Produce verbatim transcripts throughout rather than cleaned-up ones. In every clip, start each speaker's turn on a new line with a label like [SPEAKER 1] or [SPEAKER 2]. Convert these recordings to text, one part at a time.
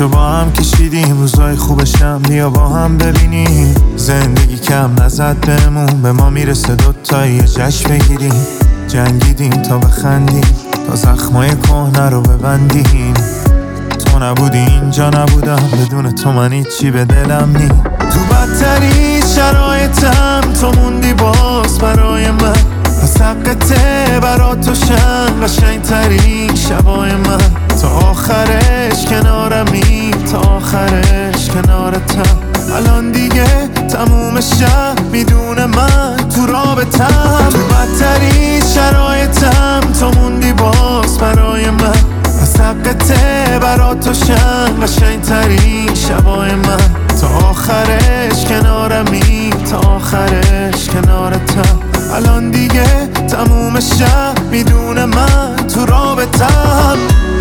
[SPEAKER 1] دردشو با هم کشیدیم، روزای خوبشم بیا با هم ببینیم. زندگی کم نزد بهمون، به ما میرسه دوتایی یه جشن بگیریم. جنگیدیم تا بخندیم، تا زخمای کهنه رو ببندیم. تو نبودی اینجا نبودم، بدون تو من هیچی به دلم نی. تو بدترین شرایطم تو موندی باز برای من، پس حقته برا تو شن قشنگترین شبای من. تا آخرش کنارمی، تا آخرش کنارتم. الان دیگه تموم شب میدونه من تو رابطم. تو بدترین شرایطم تو موندی باز برای من، پس حقته برا تو شن قشنگترین شبای من. تا آخرش کنارمی، تا آخرش کنارتم. الان دیگه تموم شب میدونه من تو رابطم.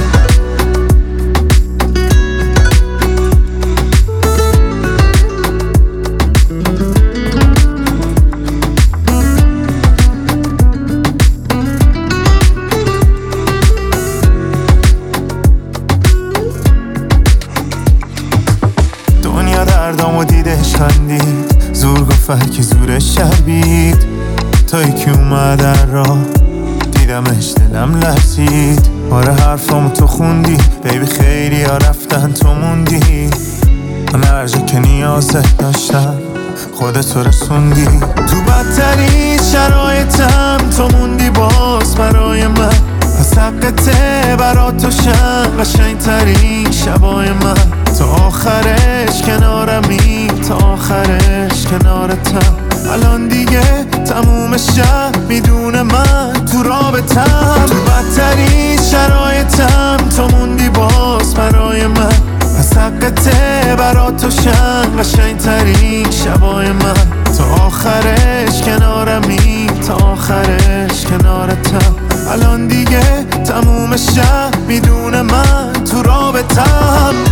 [SPEAKER 1] دنیا دردامو دیدش خندید، زور گفت که زورش شربید. تا یکی اومد در راه دیدمش دلم لرزید. آره حرفامو تو خوندی بیبی، خیلی ها رفتن تو موندی. من هر جا که نیازت داشتم خودتو رسوندی. تو بدترین شرایطم تو موندی باز برای من، پس حقته برا تو شن قشنگترین شبای من. تا آخرش کنارمی، تا آخرش کنارتم. الان دیگه تموم شب میدونه من تو رابطم. تو بدترین شرایطم تو موندی باز برای من، پس حقته برا تو شن قشنگترین شبای من. تا آخرش کنارمی، تا آخرش کنارتم. الان دیگه تموم شب میدونه من تو رابطم.